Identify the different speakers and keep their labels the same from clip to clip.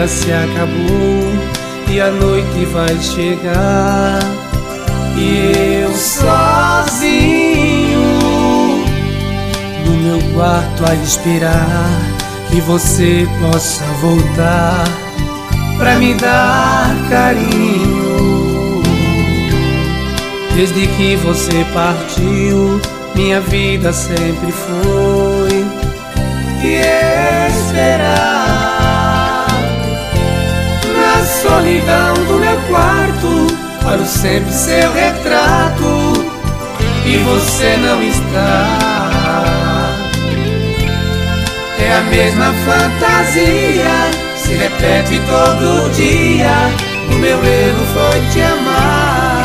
Speaker 1: dia se acabou e a noite vai chegar, e eu sozinho no meu quarto a esperar que você possa voltar pra me dar carinho. Desde que você partiu, minha vida sempre foi te esperar. Na solidão do meu quarto, olho sempre seu retrato e você não está. É a mesma fantasia, se repete todo dia. O meu erro foi te amar.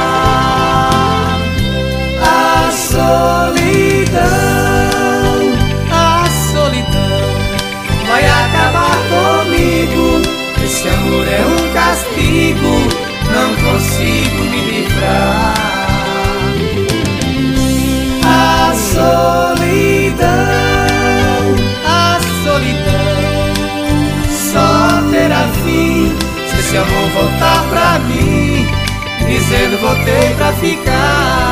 Speaker 1: A solidão vai acabar comigo. Esse amor é um castigo, não consigo me livrar. A solidão só terá fim se esse amor voltar pra mim, dizendo voltei pra ficar.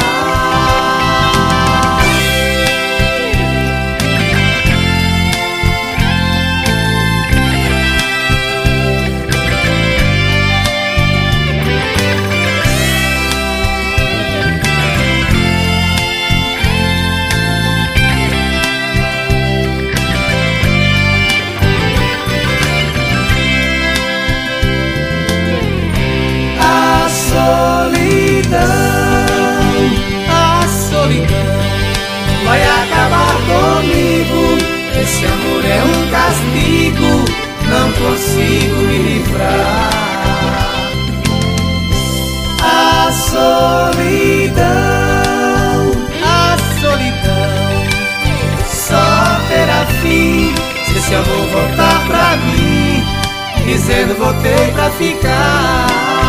Speaker 1: A solidão vai acabar comigo. Esse amor é um castigo, não consigo me livrar. A solidão só terá fim se esse amor voltar pra mim, dizendo voltei pra ficar.